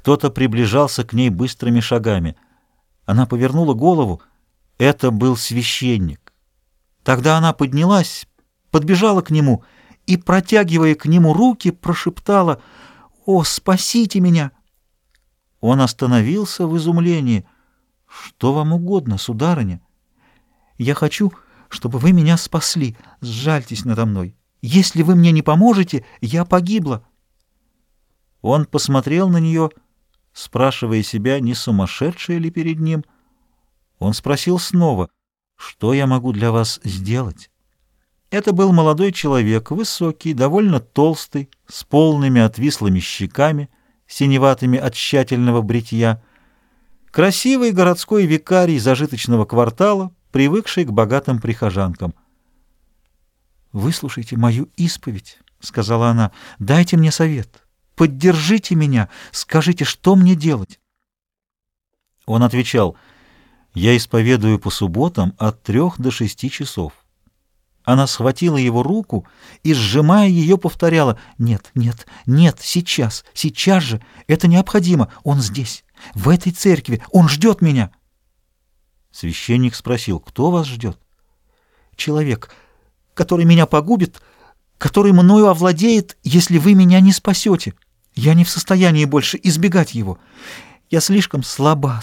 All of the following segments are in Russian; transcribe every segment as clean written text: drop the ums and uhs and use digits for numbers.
Кто-то приближался к ней быстрыми шагами. Она повернула голову. Это был священник. Тогда она поднялась, подбежала к нему и, протягивая к нему руки, прошептала: «О, спасите меня!» Он остановился в изумлении. «Что вам угодно, сударыня?» «Я хочу, чтобы вы меня спасли. Сжальтесь надо мной. Если вы мне не поможете, я погибла». Он посмотрел на нее, спрашивая себя, не сумасшедшая ли перед ним. Он спросил снова: «Что я могу для вас сделать?» Это был молодой человек, высокий, довольно толстый, с полными отвислыми щеками, синеватыми от тщательного бритья, красивый городской викарий зажиточного квартала, привыкший к богатым прихожанкам. «Выслушайте мою исповедь», — сказала она, — «дайте мне совет, поддержите меня, скажите, что мне делать». Он отвечал: «Я исповедую по субботам от 3 до 6 часов». Она схватила его руку и, сжимая ее, повторяла: «Нет, нет, нет, сейчас, сейчас же, это необходимо, он здесь, в этой церкви, он ждет меня». Священник спросил: «Кто вас ждет?» «Человек, который меня погубит, который мною овладеет, если вы меня не спасете. Я не в состоянии больше избегать его. Я слишком слаба,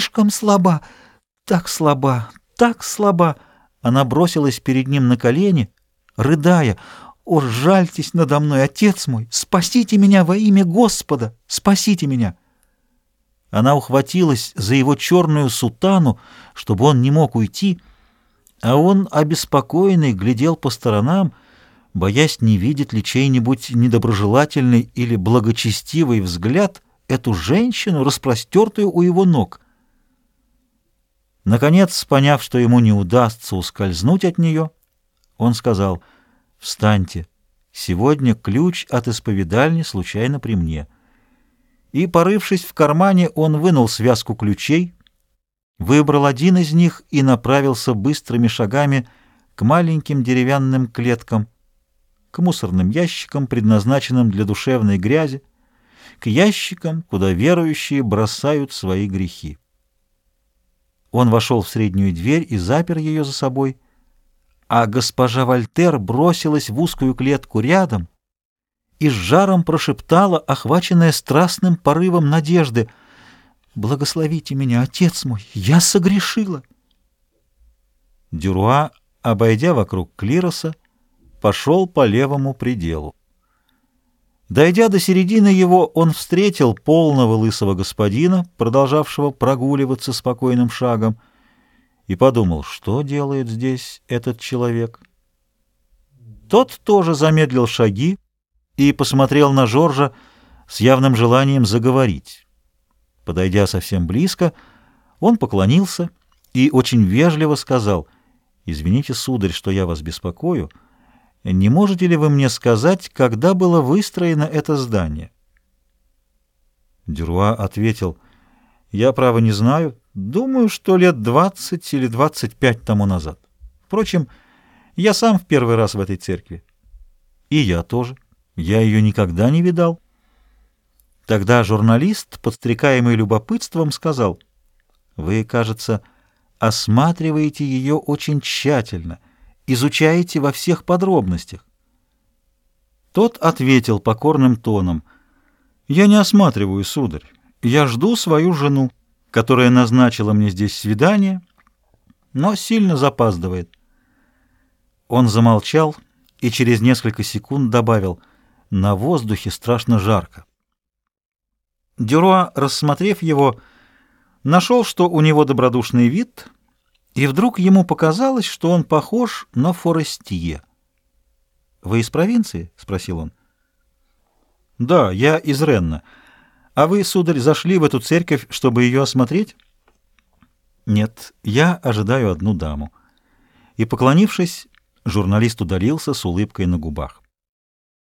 так слаба, так слаба». Она бросилась перед ним на колени, рыдая: «О, жальтесь надо мной, отец мой! Спасите меня во имя Господа! Спасите меня!» Она ухватилась за его черную сутану, чтобы он не мог уйти, а он, обеспокоенный, глядел по сторонам, боясь, не видит ли чей-нибудь недоброжелательный или благочестивый взгляд эту женщину, распростертую у его ног. Наконец, поняв, что ему не удастся ускользнуть от нее, он сказал: «Встаньте, сегодня ключ от исповедальни случайно при мне». И, порывшись в кармане, он вынул связку ключей, выбрал один из них и направился быстрыми шагами к маленьким деревянным клеткам, к мусорным ящикам, предназначенным для душевной грязи, к ящикам, куда верующие бросают свои грехи. Он вошел в среднюю дверь и запер ее за собой, а госпожа Вольтер бросилась в узкую клетку рядом и с жаром прошептала, охваченная страстным порывом надежды: «Благословите меня, отец мой, я согрешила». Дюруа, обойдя вокруг клироса, пошел по левому пределу. Дойдя до середины его, он встретил полного лысого господина, продолжавшего прогуливаться спокойным шагом, и подумал, что делает здесь этот человек. Тот тоже замедлил шаги и посмотрел на Жоржа с явным желанием заговорить. Подойдя совсем близко, он поклонился и очень вежливо сказал: «Извините, сударь, что я вас беспокою. Не можете ли вы мне сказать, когда было выстроено это здание?» Дюруа ответил: «Я, право, не знаю. Думаю, что лет 20 или 25 тому назад. Впрочем, я сам в первый раз в этой церкви». «И я тоже. Я ее никогда не видал». Тогда журналист, подстрекаемый любопытством, сказал: «Вы, кажется, осматриваете ее очень тщательно, изучаете во всех подробностях». Тот ответил покорным тоном: «Я не осматриваю, сударь. Я жду свою жену, которая назначила мне здесь свидание, но сильно запаздывает». Он замолчал и через несколько секунд добавил: «На воздухе страшно жарко». Дюруа, рассмотрев его, нашел, что у него добродушный вид, и вдруг ему показалось, что он похож на Форестье. «Вы из провинции?» — спросил он. «Да, я из Ренна. А вы, сударь, зашли в эту церковь, чтобы ее осмотреть?» «Нет, я ожидаю одну даму». И, поклонившись, журналист удалился с улыбкой на губах.